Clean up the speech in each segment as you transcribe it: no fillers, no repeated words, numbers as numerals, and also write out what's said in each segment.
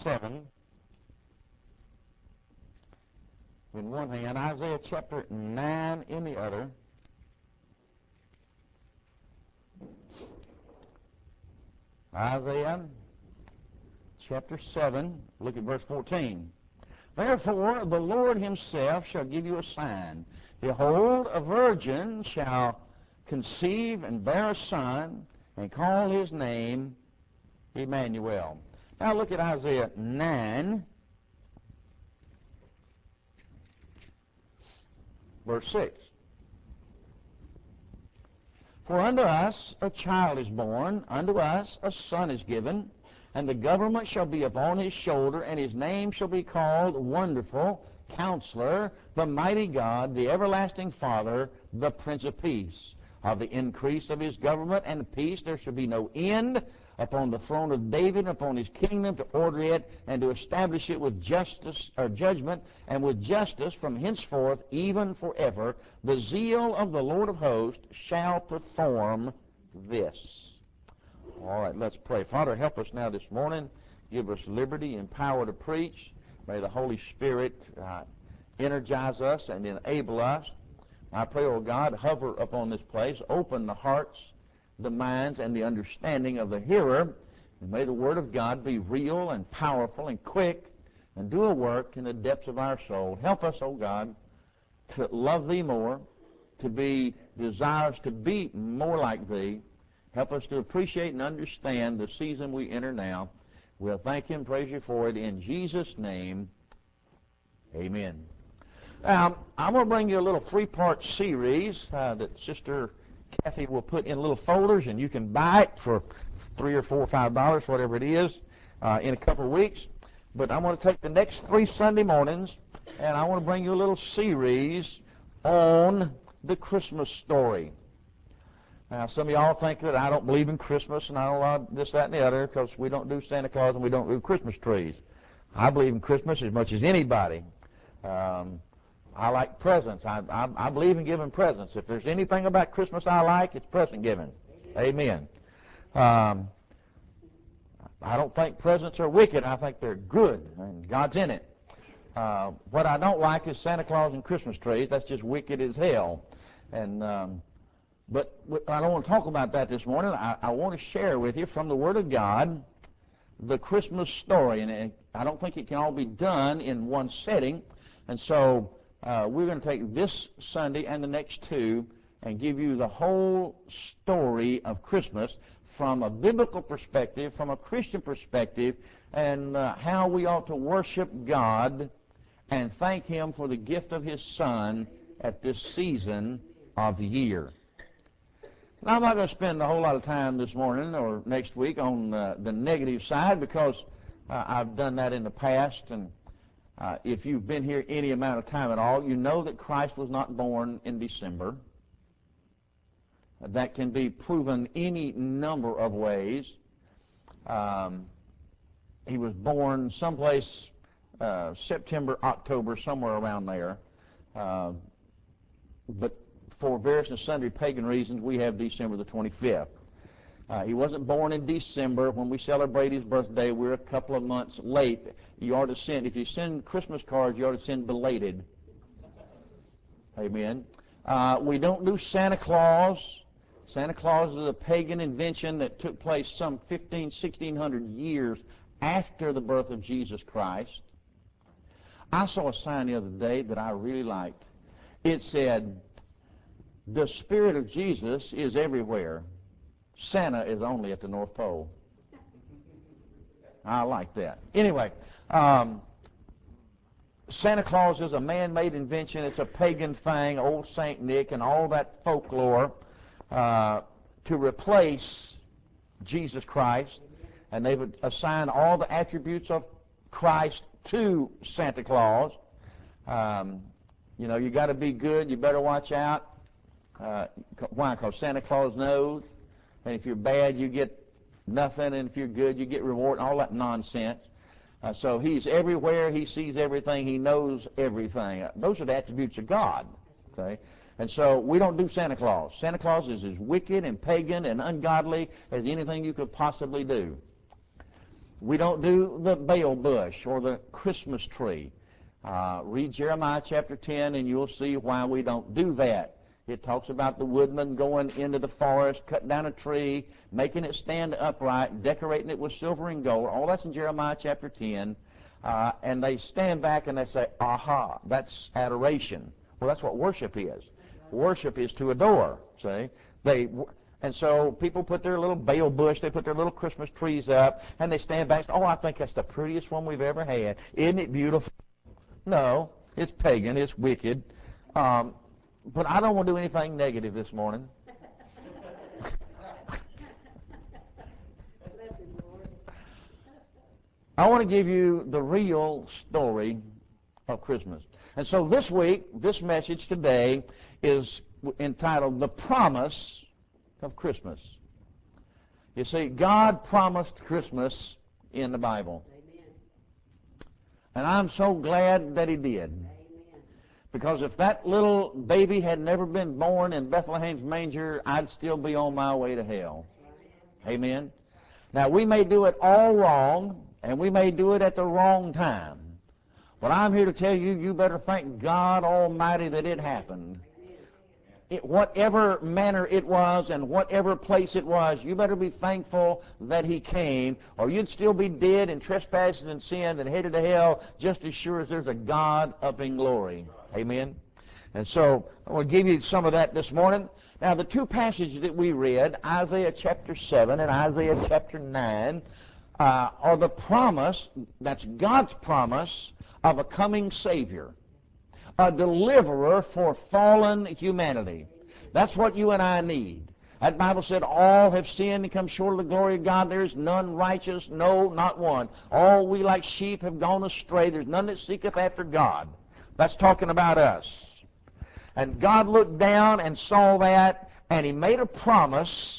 7 in one hand, Isaiah chapter 9 in the other. Isaiah chapter 7, look at verse 14. Therefore the Lord himself shall give you a sign. Behold, a virgin shall conceive and bear a son, and call his name Emmanuel. Now look at Isaiah 9, verse 6. For unto us a child is born, unto us a son is given, and the government shall be upon his shoulder, and his name shall be called Wonderful, Counselor, the Mighty God, the Everlasting Father, the Prince of Peace. Of the increase of his government and peace there shall be no end upon the throne of David and upon his kingdom, to order it and to establish it with justice or judgment and with justice from henceforth even forever. The zeal of the Lord of hosts shall perform this. All right, let's pray. Father, help us now this morning. Give us liberty and power to preach. May the Holy Spirit energize us and enable us. I pray, O God, hover upon this place. Open the hearts, the minds, and the understanding of the hearer. And may the Word of God be real and powerful and quick and do a work in the depths of our soul. Help us, O God, to love Thee more, to be desirous to be more like Thee. Help us to appreciate and understand the season we enter now. We'll thank You and praise You for it. In Jesus' name, amen. I'm going to bring you a little three-part series that Sister Kathy will put in little folders, and you can buy it for $3 or $4 or $5, whatever it is, in a couple of weeks. But I'm going to take the next 3 Sunday mornings, and I want to bring you a little series on the Christmas story. Now, some of y'all think that I don't believe in Christmas, and I don't love this, that, and the other, because we don't do Santa Claus and we don't do Christmas trees. I believe in Christmas as much as anybody. I like presents. I believe in giving presents. If there's anything about Christmas I like, it's present giving. Amen. I don't think presents are wicked. I think they're good, and God's in it. What I don't like is Santa Claus and Christmas trees. That's just wicked as hell. And but I don't want to talk about that this morning. I want to share with you from the Word of God the Christmas story. And I don't think it can all be done in one setting. And so we're going to take this Sunday and the next 2 and give you the whole story of Christmas from a biblical perspective, from a Christian perspective, and how we ought to worship God and thank Him for the gift of His Son at this season of the year. Now, I'm not going to spend a whole lot of time this morning or next week on the negative side, because I've done that in the past, and if you've been here any amount of time at all, you know that Christ was not born in December. That can be proven any number of ways. He was born someplace September, October, somewhere around there. But for various and sundry pagan reasons, we have December the 25th. He wasn't born in December. When we celebrate his birthday, we're a couple of months late. You ought to send, if you send Christmas cards, you ought to send belated. Amen. We don't do Santa Claus. Santa Claus is a pagan invention that took place some 1600 years after the birth of Jesus Christ. I saw a sign the other day that I really liked. It said, "The Spirit of Jesus is everywhere. Santa is only at the North Pole." I like that. Anyway, Santa Claus is a man-made invention. It's a pagan thing, old St. Nick and all that folklore, to replace Jesus Christ. And they've assigned all the attributes of Christ to Santa Claus. You know, you got to be good. You better watch out. Why? Because Santa Claus knows. And if you're bad, you get nothing. And if you're good, you get reward. All that nonsense. So he's everywhere. He sees everything. He knows everything. Those are the attributes of God. Okay? And so we don't do Santa Claus. Santa Claus is as wicked and pagan and ungodly as anything you could possibly do. We don't do the Baal bush or the Christmas tree. Read Jeremiah chapter 10 and you'll see why we don't do that. It talks about the woodman going into the forest, cutting down a tree, making it stand upright, decorating it with silver and gold. All that's in Jeremiah chapter 10. And they stand back and they say, aha, that's adoration. Well, that's what worship is. Worship is to adore, see? And so people put their little Baal bush, they put their little Christmas trees up, and they stand back and say, oh, I think that's the prettiest one we've ever had. Isn't it beautiful? No, it's pagan, it's wicked. But I don't want to do anything negative this morning. I want to give you the real story of Christmas. And so this week, this message today is entitled The Promise of Christmas. You see, God promised Christmas in the Bible. Amen. And I'm so glad that He did. Amen. Because if that little baby had never been born in Bethlehem's manger, I'd still be on my way to hell. Amen. Now, we may do it all wrong, and we may do it at the wrong time. But I'm here to tell you, you better thank God Almighty that it happened. Whatever manner it was and whatever place it was, you better be thankful that He came, or you'd still be dead in trespasses and sin and headed to hell just as sure as there's a God up in glory. Amen? And so I want to give you some of that this morning. Now, the two passages that we read, Isaiah chapter 7 and Isaiah chapter 9, are the promise, that's God's promise, of a coming Savior, a deliverer for fallen humanity. That's what you and I need. That Bible said, all have sinned and come short of the glory of God. There is none righteous, no, not one. All we like sheep have gone astray. There's none that seeketh after God. That's talking about us. And God looked down and saw that, and He made a promise.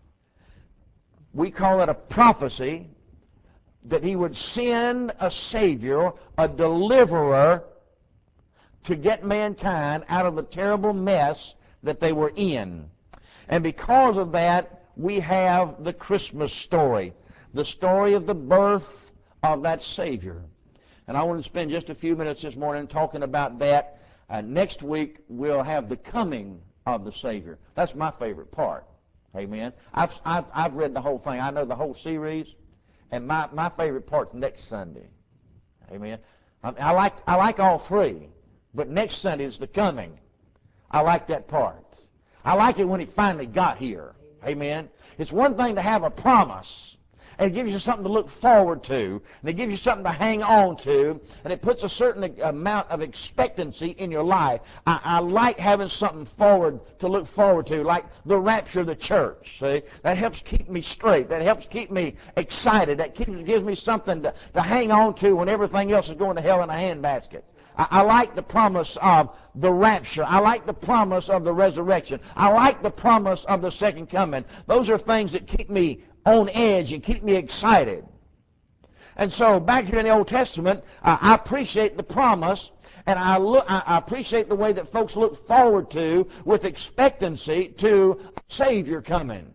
We call it a prophecy, that He would send a Savior, a deliverer, to get mankind out of the terrible mess that they were in. And because of that, we have the Christmas story, the story of the birth of that Savior. And I want to spend just a few minutes this morning talking about that. Next week, we'll have the coming of the Savior. That's my favorite part. Amen. I've read the whole thing. I know the whole series. And my favorite part's next Sunday. Amen. I like all three. But next Sunday is the coming. I like that part. I like it when He finally got here. Amen. It's one thing to have a promise, and it gives you something to look forward to, and it gives you something to hang on to, and it puts a certain amount of expectancy in your life. I like having something to look forward to, like the rapture of the church. See, that helps keep me straight. That helps keep me excited. That gives me something to hang on to when everything else is going to hell in a handbasket. I like the promise of the rapture. I like the promise of the resurrection. I like the promise of the second coming. Those are things that keep me on edge and keep me excited. And so back here in the Old Testament, I appreciate the promise, and I appreciate the way that folks look forward to, with expectancy, to a Savior coming.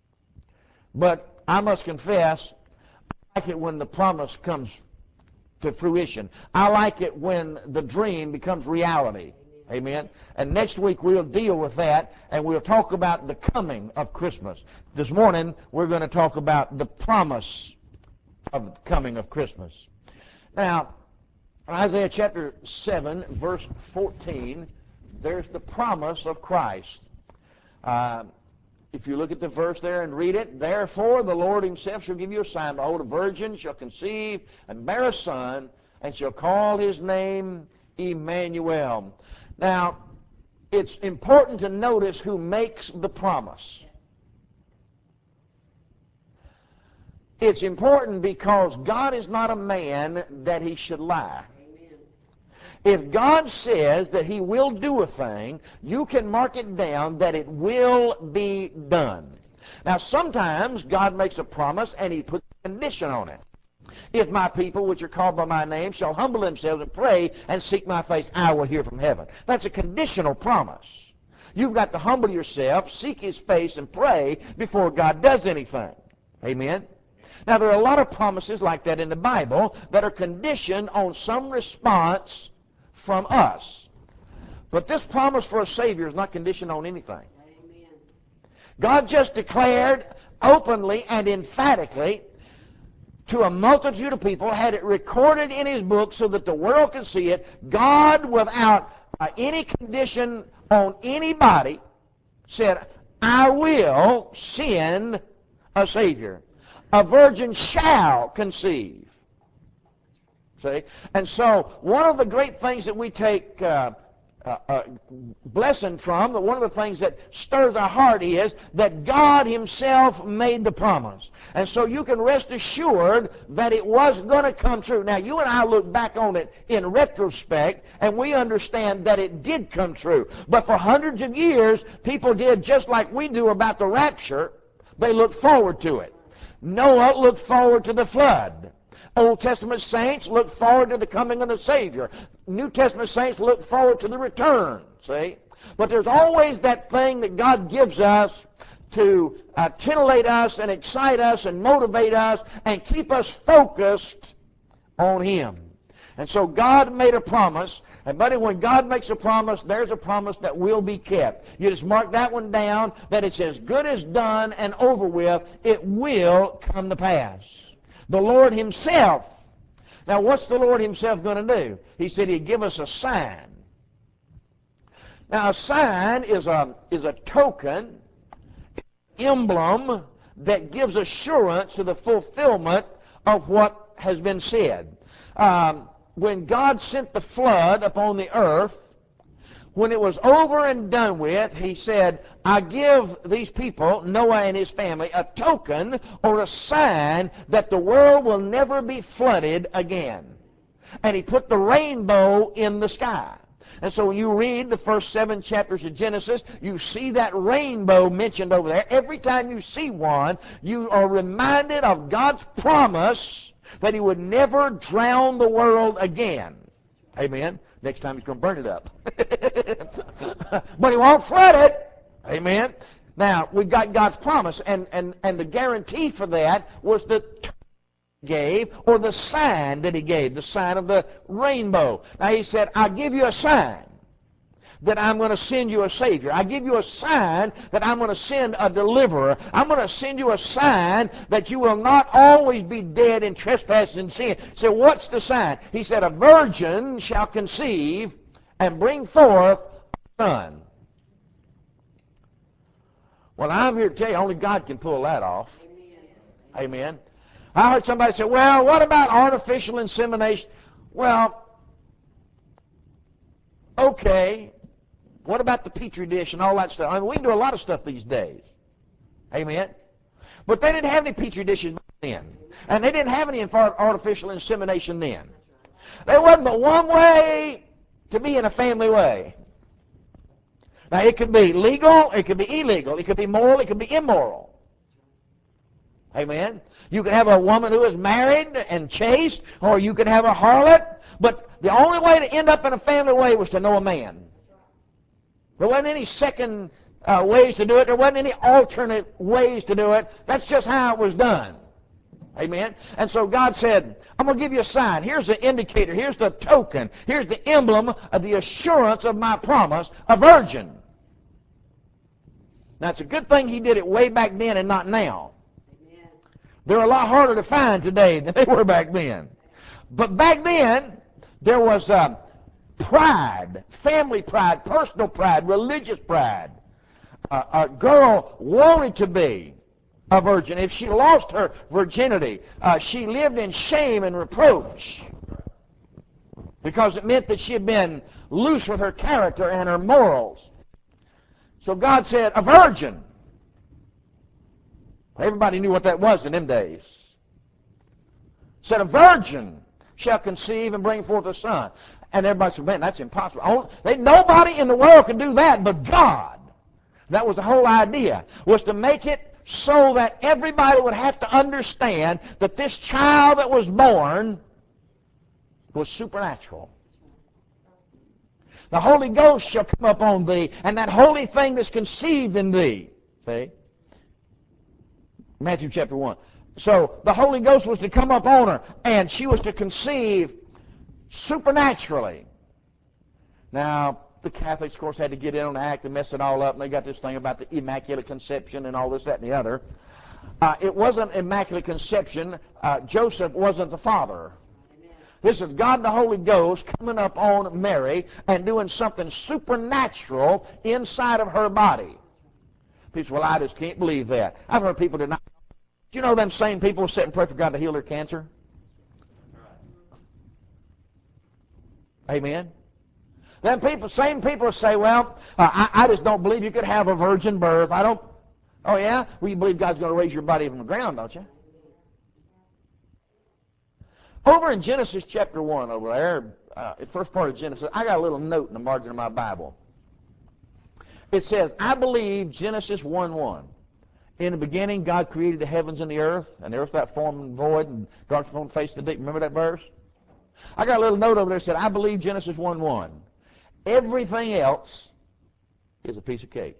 But I must confess, I like it when the promise comes to fruition. I like it when the dream becomes reality. Amen. And next week we'll deal with that, and we'll talk about the coming of Christmas. This morning we're going to talk about the promise of the coming of Christmas. Now, Isaiah chapter 7, verse 14, there's the promise of Christ. If you look at the verse there and read it, therefore the Lord Himself shall give you a sign. Behold, a virgin shall conceive and bear a son, and shall call His name Emmanuel. Now, it's important to notice who makes the promise. It's important because God is not a man that He should lie. If God says that He will do a thing, you can mark it down that it will be done. Now, sometimes God makes a promise and He puts a condition on it. If my people, which are called by my name, shall humble themselves and pray and seek my face, I will hear from heaven. That's a conditional promise. You've got to humble yourself, seek His face, and pray before God does anything. Amen? Now, there are a lot of promises like that in the Bible that are conditioned on some response from us. But this promise for a Savior is not conditioned on anything. Amen. God just declared openly and emphatically to a multitude of people, had it recorded in His book so that the world could see it. God, without any condition on anybody, said, I will send a Savior. A virgin shall conceive. See? And so, one of the great things that we take blessing from, one of the things that stirs our heart is that God Himself made the promise. And so you can rest assured that it was going to come true. Now, you and I look back on it in retrospect, and we understand that it did come true. But for hundreds of years, people did just like we do about the rapture. They looked forward to it. Noah looked forward to the flood. Old Testament saints look forward to the coming of the Savior. New Testament saints look forward to the return, see? But there's always that thing that God gives us to titillate us and excite us and motivate us and keep us focused on Him. And so God made a promise, and buddy, when God makes a promise, there's a promise that will be kept. You just mark that one down, that it's as good as done and over with. It will come to pass. The Lord Himself. Now, what's the Lord Himself going to do? He said He'd give us a sign. Now, a sign is a token, emblem that gives assurance to the fulfillment of what has been said. When God sent the flood upon the earth, when it was over and done with, He said, I give these people, Noah and his family, a token or a sign that the world will never be flooded again. And He put the rainbow in the sky. And so when you read the first 7 chapters of Genesis, you see that rainbow mentioned over there. Every time you see one, you are reminded of God's promise that He would never drown the world again. Amen. Next time He's going to burn it up. But He won't flood it. Amen. Now, we've got God's promise, and the guarantee for that was the gave, or the sign that He gave, the sign of the rainbow. Now He said, I'll give you a sign that I'm going to send you a Savior. I give you a sign that I'm going to send a deliverer. I'm going to send you a sign that you will not always be dead in trespass and sin. So what's the sign? He said, a virgin shall conceive and bring forth a son. Well, I'm here to tell you, only God can pull that off. Amen. I heard somebody say, well, what about artificial insemination? Well, okay. What about the Petri dish and all that stuff? I mean, we can do a lot of stuff these days. Amen. But they didn't have any Petri dishes back then. And they didn't have any artificial insemination then. There wasn't but one way to be in a family way. Now, it could be legal, it could be illegal, it could be moral, it could be immoral. Amen. You could have a woman who is married and chaste, or you could have a harlot. But the only way to end up in a family way was to know a man. There wasn't any second ways to do it. There wasn't any alternate ways to do it. That's just how it was done. Amen. And so God said, I'm going to give you a sign. Here's the indicator. Here's the token. Here's the emblem of the assurance of my promise, a virgin. Now, it's a good thing He did it way back then and not now. Amen. They're a lot harder to find today than they were back then. But back then, there was pride, family pride, personal pride, religious pride. A girl wanted to be a virgin. If she lost her virginity, she lived in shame and reproach, because it meant that she had been loose with her character and her morals. So God said, a virgin. Everybody knew what that was in them days. Said, a virgin shall conceive and bring forth a son. And everybody said, man, that's impossible. Nobody in the world can do that but God. That was the whole idea, was to make it so that everybody would have to understand that this child that was born was supernatural. The Holy Ghost shall come upon thee, and that holy thing that's conceived in thee. See? Matthew chapter 1. So the Holy Ghost was to come up on her, and she was to conceive supernaturally. Now, the Catholics, of course, had to get in on the act and mess it all up, and they got this thing about the Immaculate Conception and all this, that, and the other. It wasn't Immaculate Conception. Joseph wasn't the father. This is God the Holy Ghost coming up on Mary and doing something supernatural inside of her body. People say, well, I just can't believe that. I've heard people deny. Do you know them same people sit and pray for God to heal their cancer? Amen. Then same people say, well, I just don't believe you could have a virgin birth. I don't. Oh, yeah? Well, you believe God's going to raise your body from the ground, don't you? Over in Genesis chapter 1 over there, the first part of Genesis, I got a little note in the margin of my Bible. It says, I believe Genesis 1:1. In the beginning, God created the heavens and the earth without form and void, and darkness upon the face of the deep. Remember that verse? I got a little note over there that said, I believe Genesis 1:1. Everything else is a piece of cake.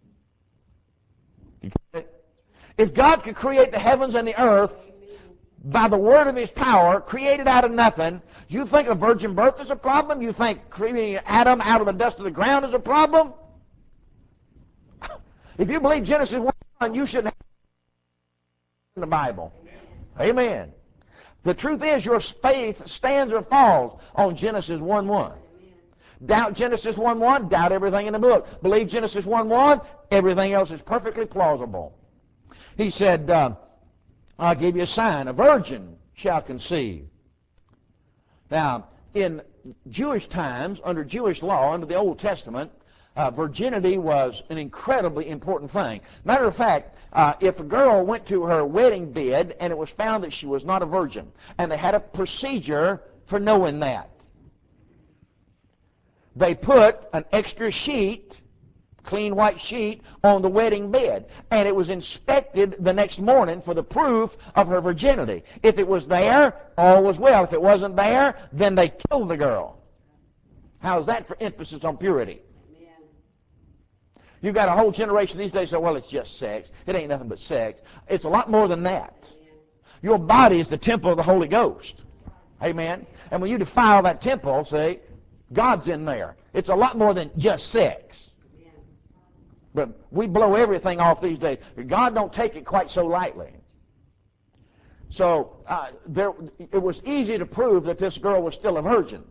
You get it? If God could create the heavens and the earth by the word of His power, created out of nothing, you think a virgin birth is a problem? You think creating Adam out of the dust of the ground is a problem? If you believe Genesis 1:1, you shouldn't have in the Bible. Amen. The truth is, your faith stands or falls on Genesis 1:1. Doubt Genesis 1:1, doubt everything in the book. Believe Genesis 1:1, everything else is perfectly plausible. He said, I'll give you a sign. A virgin shall conceive. Now, in Jewish times, under Jewish law, under the Old Testament, virginity was an incredibly important thing. Matter of fact, if a girl went to her wedding bed and it was found that she was not a virgin, and they had a procedure for knowing that, they put an extra sheet, clean white sheet, on the wedding bed, and it was inspected the next morning for the proof of her virginity. If it was there, all was well. If it wasn't there, then they killed the girl. How's that for emphasis on purity? You've got a whole generation these days say, well, it's just sex. It ain't nothing but sex. It's a lot more than that. Your body is the temple of the Holy Ghost. Amen. And when you defile that temple, see, God's in there. It's a lot more than just sex. But we blow everything off these days. God don't take it quite so lightly. So it was easy to prove that this girl was still a virgin.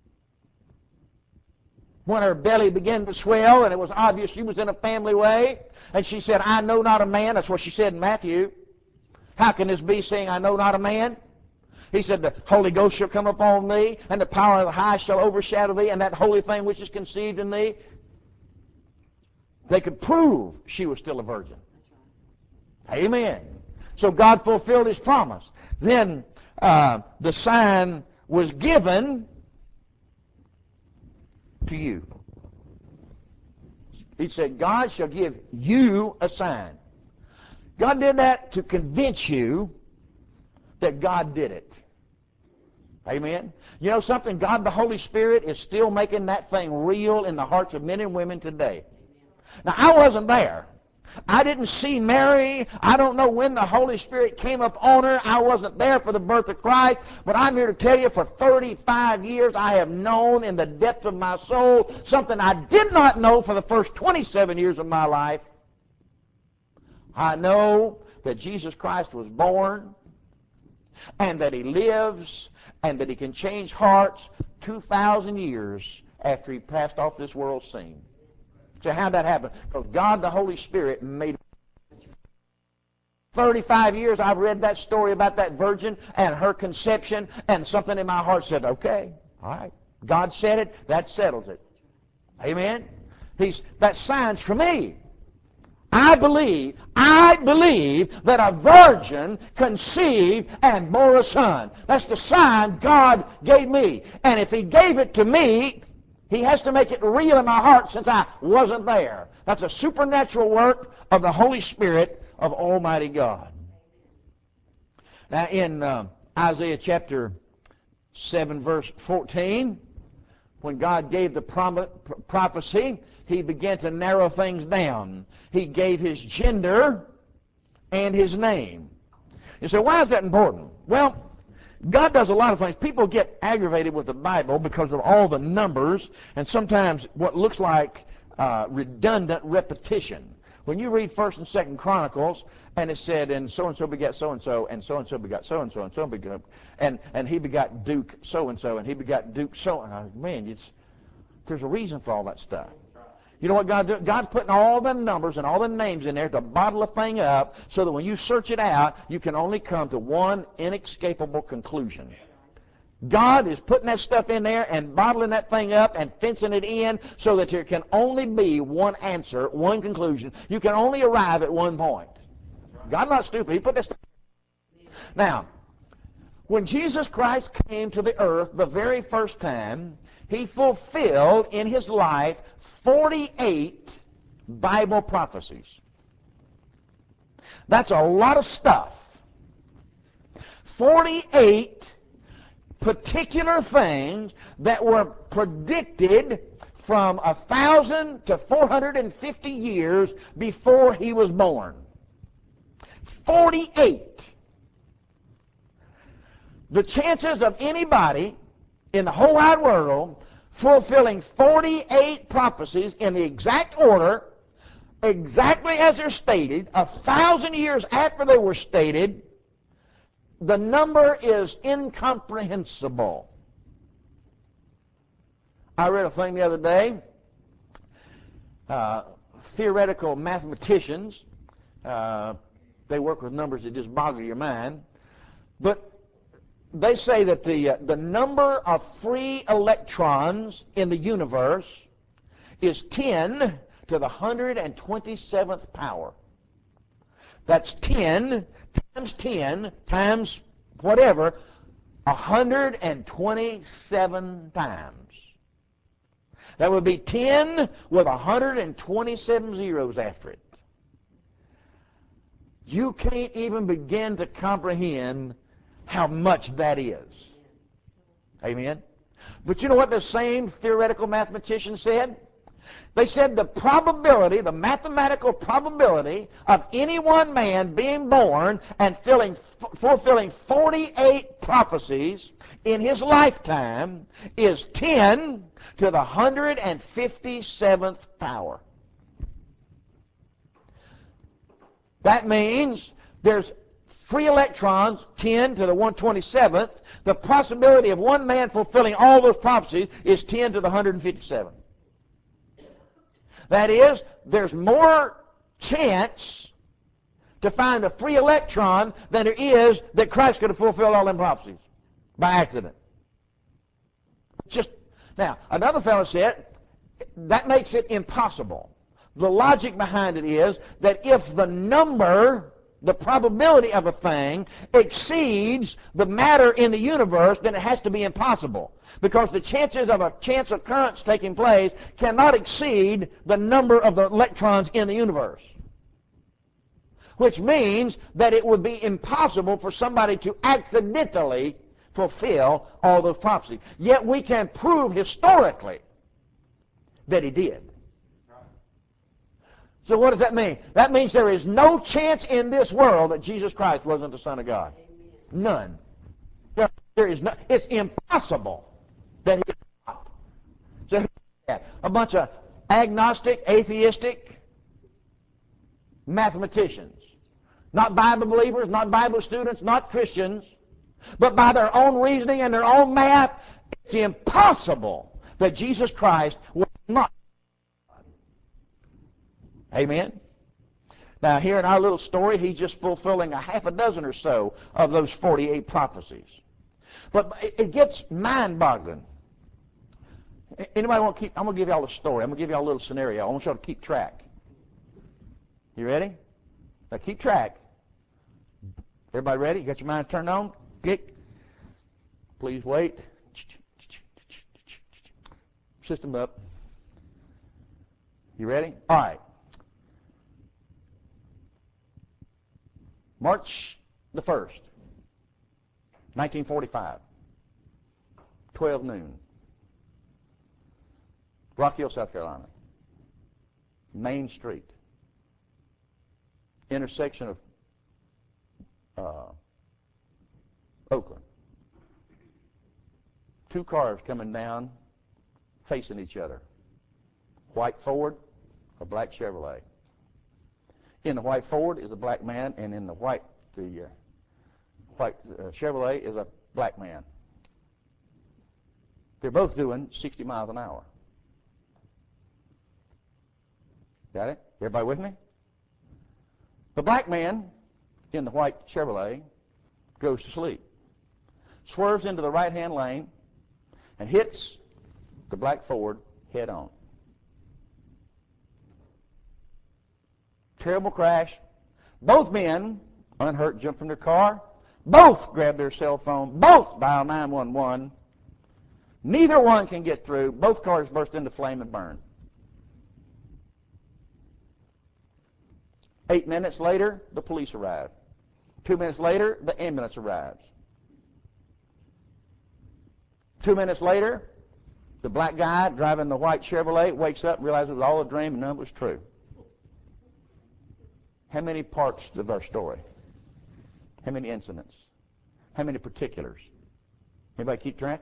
When her belly began to swell, and it was obvious she was in a family way, and she said, I know not a man. That's what she said in Matthew. How can this be, saying, I know not a man? He said, the Holy Ghost shall come upon thee, and the power of the high shall overshadow thee, and that holy thing which is conceived in thee. They could prove she was still a virgin. Amen. So God fulfilled His promise. Then the sign was given to you. He said, God shall give you a sign. God did that to convince you that God did it. Amen. You know something? God the Holy Spirit is still making that thing real in the hearts of men and women today. Now, I wasn't there. I didn't see Mary. I don't know when the Holy Spirit came up on her. I wasn't there for the birth of Christ. But I'm here to tell you, for 35 years, I have known in the depth of my soul something I did not know for the first 27 years of my life. I know that Jesus Christ was born, and that He lives, and that He can change hearts 2,000 years after He passed off this world's scene. So how'd that happen? Because God the Holy Spirit made it. 35 years I've read that story about that virgin and her conception, and something in my heart said, okay, all right. God said it, that settles it. Amen? That sign's for me. I believe that a virgin conceived and bore a son. That's the sign God gave me. And if He gave it to me, He has to make it real in my heart since I wasn't there. That's a supernatural work of the Holy Spirit of Almighty God. Now in Isaiah chapter 7 verse 14, when God gave the prophecy, He began to narrow things down. He gave His gender and His name. You say, why is that important? Well, God does a lot of things. People get aggravated with the Bible because of all the numbers and sometimes what looks like redundant repetition. When you read 1st and 2nd Chronicles, and it said, and so begat so-and-so, and so begat so-and-so, and so begat, and he begot Duke so-and-so, and he begot Duke so-and-so. Man, there's a reason for all that stuff. You know what God did? God's putting all the numbers and all the names in there to bottle a thing up so that when you search it out, you can only come to one inescapable conclusion. God is putting that stuff in there and bottling that thing up and fencing it in so that there can only be one answer, one conclusion. You can only arrive at one point. God's not stupid. He put this stuff. Now, when Jesus Christ came to the earth the very first time, he fulfilled in his life 48 Bible prophecies. That's a lot of stuff. 48 particular things that were predicted from 1,000 to 450 years before he was born. 48. The chances of anybody in the whole wide world fulfilling 48 prophecies in the exact order, exactly as they're stated, 1,000 years after they were stated, the number is incomprehensible. I read a thing the other day. Theoretical mathematicians, they work with numbers that just boggle your mind, but they say that the number of free electrons in the universe is 10 to the 127th power. That's 10 times 10 times whatever, 127 times. That would be 10 with 127 zeros after it. You can't even begin to comprehend how much that is. Amen? But you know what the same theoretical mathematician said? They said the probability, the mathematical probability of any one man being born and fulfilling 48 prophecies in his lifetime is 10 to the 157th power. That means there's free electrons, 10 to the 127th. The possibility of one man fulfilling all those prophecies is 10 to the 157th. That is, there's more chance to find a free electron than there is that Christ could have fulfilled all them prophecies by accident. Now, another fellow said, that makes it impossible. The logic behind it is that if the number, the probability of a thing exceeds the matter in the universe, then it has to be impossible. Because the chances of a chance occurrence taking place cannot exceed the number of the electrons in the universe. Which means that it would be impossible for somebody to accidentally fulfill all those prophecies. Yet we can prove historically that he did. So what does that mean? That means there is no chance in this world that Jesus Christ wasn't the Son of God. None. There is no. It's impossible that he is not. So a bunch of agnostic, atheistic mathematicians. Not Bible believers, not Bible students, not Christians, but by their own reasoning and their own math, it's impossible that Jesus Christ was not. Amen? Now, here in our little story, he's just fulfilling a half a dozen or so of those 48 prophecies. But it gets mind-boggling. Anybody want to keep? I'm going to give y'all a story. I'm going to give y'all a little scenario. I want y'all to keep track. You ready? Now, keep track. Everybody ready? You got your mind turned on? Click. Please wait. System up. You ready? All right. March the 1st, 1945, 12 noon, Rock Hill, South Carolina, Main Street, intersection of Oakland. Two cars coming down, facing each other. White Ford, a black Chevrolet. In the white Ford is a black man, and in the white Chevrolet is a black man. They're both doing 60 miles an hour. Got it? Everybody with me? The black man in the white Chevrolet goes to sleep, swerves into the right-hand lane, and hits the black Ford head on. Terrible crash. Both men, unhurt, jump from their car. Both grab their cell phone. Both dial 911. Neither one can get through. Both cars burst into flame and burn. 8 minutes later, the police arrive. 2 minutes later, the ambulance arrives. 2 minutes later, the black guy driving the white Chevrolet wakes up and realizes it was all a dream and none of it was true. How many parts of our story? How many incidents? How many particulars? Anybody keep track?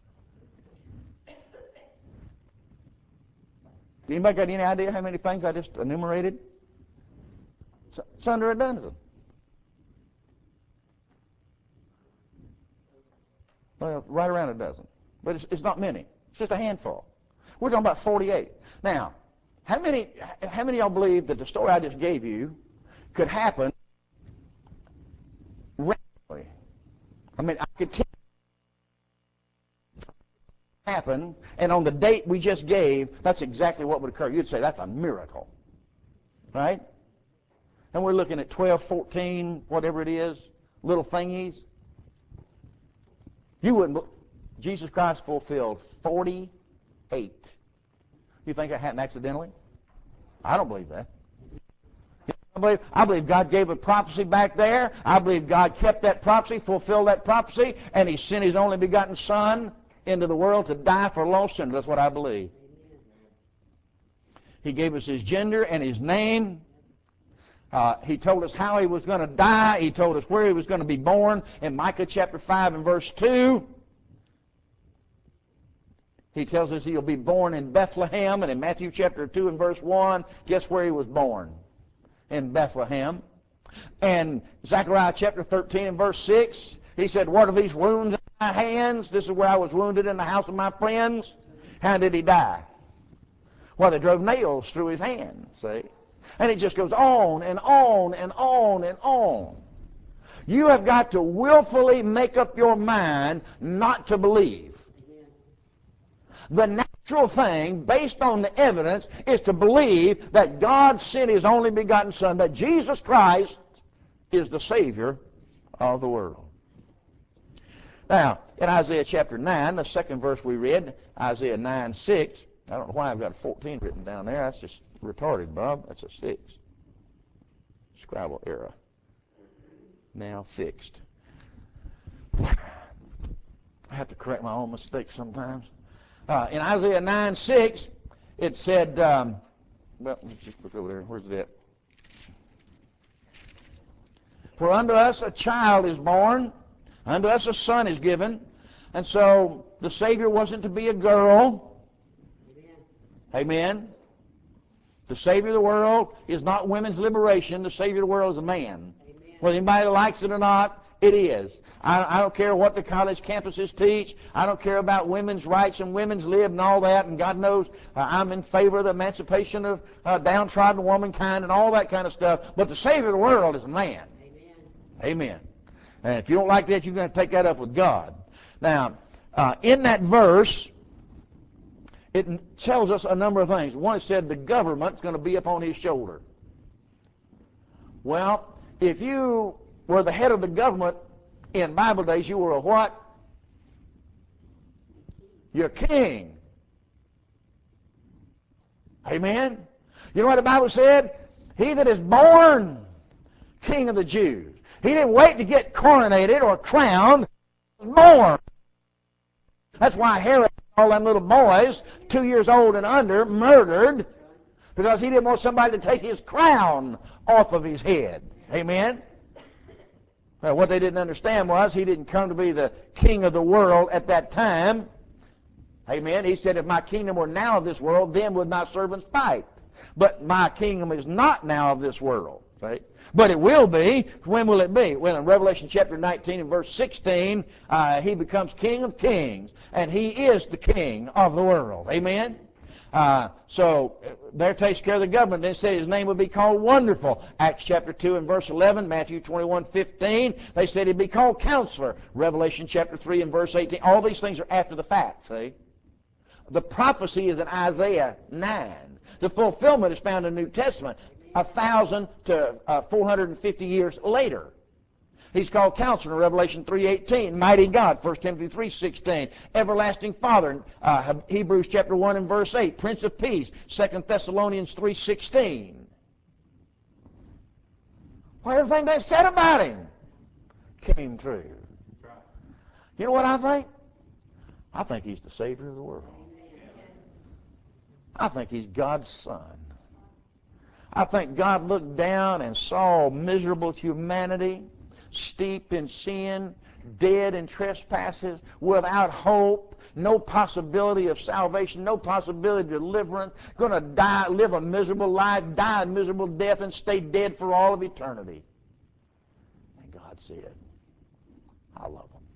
Anybody got any idea how many things I just enumerated? It's under a dozen. Well, right around a dozen. But it's not many. It's just a handful. We're talking about 48. Now, how many of y'all believe that the story I just gave you could happen randomly? I mean, I could tell happen, and on the date we just gave, that's exactly what would occur. You'd say that's a miracle, right? And we're looking at 12, 14, whatever it is, little thingies. You wouldn't. Jesus Christ fulfilled 48. You think that happened accidentally? I don't believe that. I believe God gave a prophecy back there. I believe God kept that prophecy, fulfilled that prophecy, and He sent His only begotten Son into the world to die for lost sinners. That's what I believe. He gave us His gender and His name. He told us how He was going to die. He told us where He was going to be born. In Micah chapter 5 and verse 2, He tells us He'll be born in Bethlehem. And in Matthew chapter 2 and verse 1, guess where He was born? In Bethlehem. And Zechariah chapter 13 and verse 6, He said, what are these wounds in my hands? This is where I was wounded in the house of my friends. How did He die? Well, they drove nails through His hands, see? And it just goes on and on and on and on. You have got to willfully make up your mind not to believe. The natural thing, based on the evidence, is to believe that God sent His only begotten Son, that Jesus Christ is the Savior of the world. Now, in Isaiah chapter 9, the second verse we read, Isaiah 9:6, I don't know why I've got 14 written down there. That's just retarded, Bob. That's a 6. Scribble error. Now fixed. I have to correct my own mistakes sometimes. In Isaiah 9:6, it said, well, let's just look over there. Where's it at? For unto us a child is born, unto us a son is given. And so the Savior wasn't to be a girl. Amen. The Savior of the world is not women's liberation. The Savior of the world is a man. Amen. Whether anybody likes it or not, it is. I don't care what the college campuses teach. I don't care about women's rights and women's lib and all that. And God knows I'm in favor of the emancipation of downtrodden womankind and all that kind of stuff. But the Savior of the world is a man. Amen. Amen. And if you don't like that, you're going to take that up with God. Now, in that verse, it tells us a number of things. One, it said the government's going to be upon His shoulder. Well, if you were the head of the government in Bible days, you were a what? You're king. Amen? You know what the Bible said? He that is born King of the Jews. He didn't wait to get coronated or crowned. He was born. That's why Herod, all them little boys, 2 years old and under, murdered, because he didn't want somebody to take his crown off of his head. Amen? What they didn't understand was he didn't come to be the king of the world at that time. Amen. He said, if my kingdom were now of this world, then would my servants fight. But my kingdom is not now of this world. Right? But it will be. When will it be? Well, in Revelation chapter 19 and verse 16, he becomes King of Kings, and he is the King of the world. Amen? So there takes care of the government. They said his name would be called Wonderful. Acts chapter 2 and verse 11, Matthew 21:15. They said he'd be called Counselor. Revelation chapter 3 and verse 18. All these things are after the fact, see? The prophecy is in Isaiah 9. The fulfillment is found in the New Testament 1,000 to 450 years later. He's called Counselor in Revelation 3:18, Mighty God, 1 Timothy 3:16, Everlasting Father, Hebrews chapter 1 and verse 8, Prince of Peace, 2 Thessalonians 3:16. Well, everything they said about him came true. You know what I think? I think he's the Savior of the world. I think he's God's Son. I think God looked down and saw miserable humanity, steeped in sin, dead in trespasses, without hope, no possibility of salvation, no possibility of deliverance, going to die, live a miserable life, die a miserable death, and stay dead for all of eternity. And God said, I love him.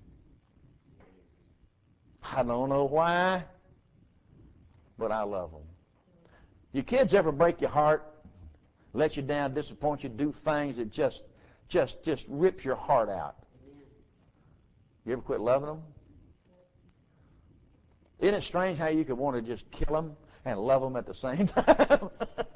I don't know why, but I love them. Your kids ever break your heart, let you down, disappoint you, do things that just rips your heart out? You ever quit loving them? Isn't it strange how you could want to just kill them and love them at the same time?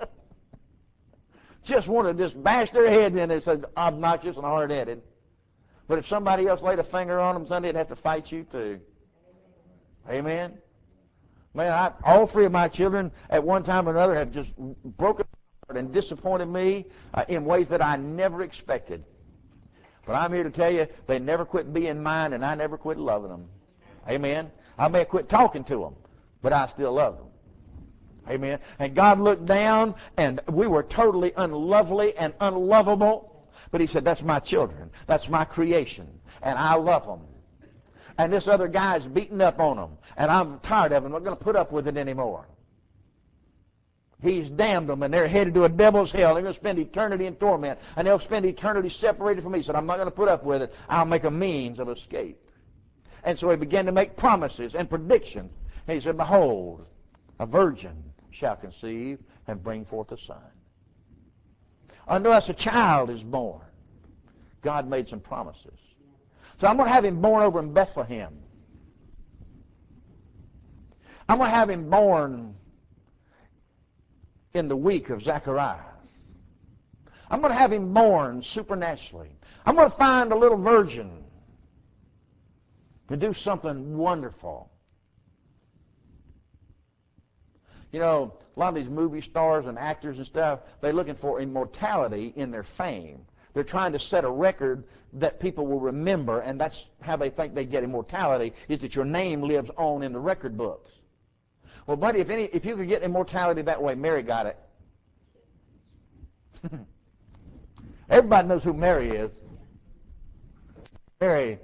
Just want to just bash their head in. It's obnoxious and hard-headed. But if somebody else laid a finger on them, Sunday, they'd have to fight you too. Amen? Man, all three of my children at one time or another have just broken my heart and disappointed me in ways that I never expected. But I'm here to tell you, they never quit being mine, and I never quit loving them. Amen? I may have quit talking to them, but I still love them. Amen? And God looked down, and we were totally unlovely and unlovable. But he said, that's my children. That's my creation, and I love them. And this other guy's beating up on them, and I'm tired of them. I'm not going to put up with it anymore. He's damned them, and they're headed to a devil's hell. They're going to spend eternity in torment, and they'll spend eternity separated from me. He said, I'm not going to put up with it. I'll make a means of escape. And so he began to make promises and predictions. And he said, behold, a virgin shall conceive and bring forth a son. Unto us a child is born. God made some promises. So I'm going to have him born over in Bethlehem. I'm going to have him born in the week of Zacharias. I'm going to have him born supernaturally. I'm going to find a little virgin to do something wonderful. You know, a lot of these movie stars and actors and stuff, they're looking for immortality in their fame. They're trying to set a record that people will remember, and that's how they think they get immortality, is that your name lives on in the record books. Well, buddy, if you could get immortality that way, Mary got it. Everybody knows who Mary is. Mary,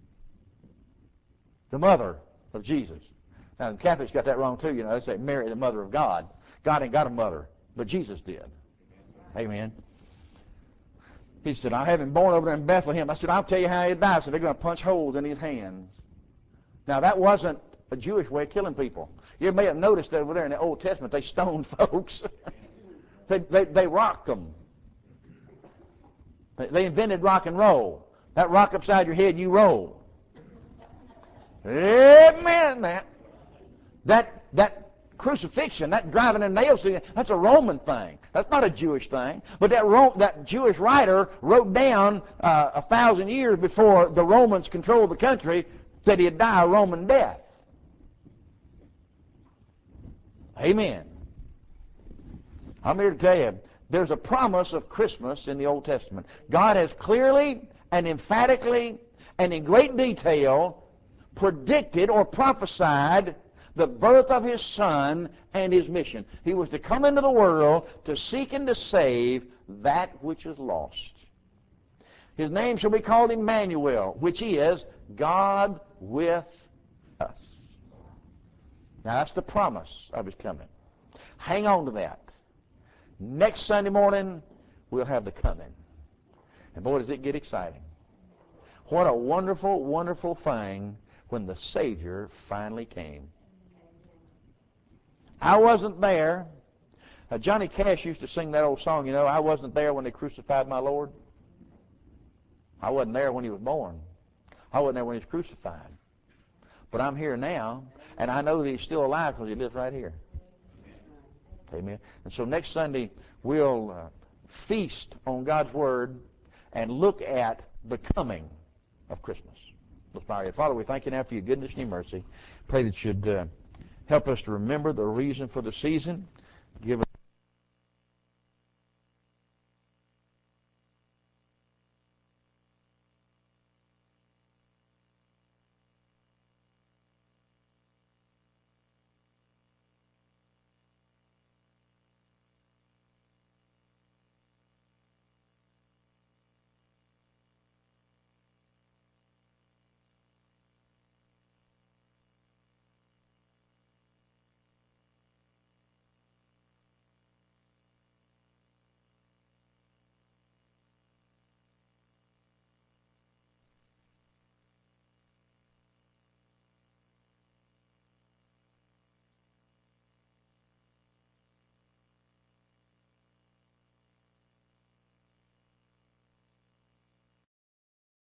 the mother of Jesus. Now, the Catholics got that wrong too. You know, they say Mary, the mother of God. God ain't got a mother, but Jesus did. Amen. He said, I have him born over there in Bethlehem. I said, I'll tell you how he died. So they're going to punch holes in his hands. Now, that wasn't a Jewish way of killing people. You may have noticed that over there in the Old Testament, they stoned folks. they rocked them. They invented rock and roll. That rock upside your head, you roll. Amen. That crucifixion, that driving in nails, that's a Roman thing. That's not a Jewish thing. But that Jewish writer wrote down 1,000 years before the Romans controlled the country that he'd die a Roman death. Amen. I'm here to tell you, there's a promise of Christmas in the Old Testament. God has clearly and emphatically and in great detail predicted or prophesied the birth of his Son and his mission. He was to come into the world to seek and to save that which is lost. His name shall be called Emmanuel, which is God with us. Now that's the promise of His coming. Hang on to that. Next Sunday morning, we'll have the coming. And boy, does it get exciting. What a wonderful, wonderful thing when the Savior finally came. I wasn't there. Johnny Cash used to sing that old song, you know, I wasn't there when they crucified my Lord. I wasn't there when He was born. I wasn't there when He was crucified. But I'm here now, and I know that He's still alive because He lives right here. Amen. And so next Sunday, we'll feast on God's Word and look at the coming of Christmas. Let's bow our heads. Father, we thank You now for Your goodness and Your mercy. Pray that You'd help us to remember the reason for the season. Give us